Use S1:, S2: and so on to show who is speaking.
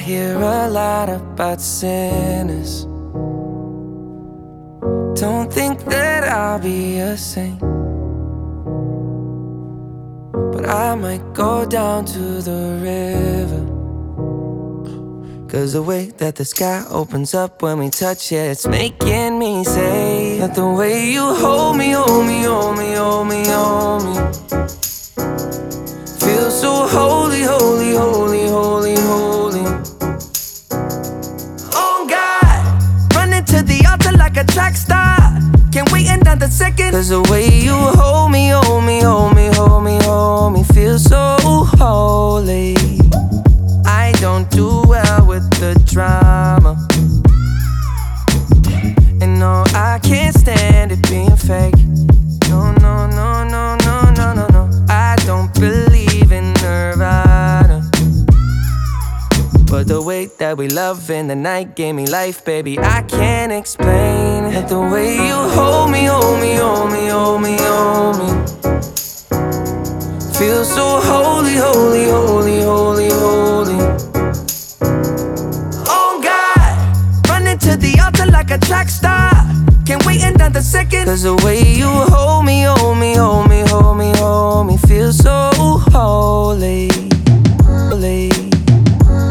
S1: hear a lot about sinners. Don't think that I'll be a saint, but I might go down to the river. 'Cause the way that the sky opens up when we touch it, it's making me say that the way you hold me, hold me, hold me, hold me, hold me, feels so holy, holy, holy, holy, holy. Oh God, running to the altar like a track star. Can't wait another second. 'Cause the way you hold me, hold me, hold me, hold me, hold me, feels so holy. I don't do well with the drama, and no, I can't stand it being fake. No, no, no, no, no, no, no, no. I don't believe in Nirvana, but the way that we love in the night gave me life, baby. I can't explain it. The way you hold me, hold me, hold me, hold me, hold me, feels so holy, holy, holy, holy, holy. Oh God, running to the altar like a track star. Can't wait another second. 'Cause the way you hold me, hold me, hold me, hold me, hold me, feels so holy.